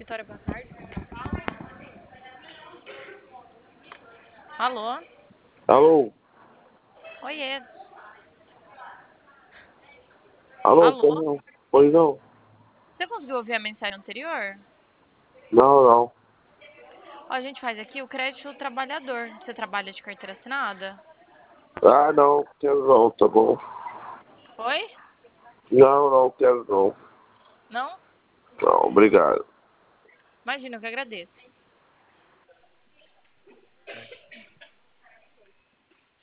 Vitória, boa tarde. Alô? Alô? Oiê. Alô, Alô? pois não? Pois não? Você conseguiu ouvir a mensagem anterior? Não, não. Ó, a gente faz aqui o crédito trabalhador. Você trabalha de carteira assinada? Ah, não, quero não, tá bom. Oi? Não, não, quero não. Não? Não, obrigado. Imagina, eu que agradeço.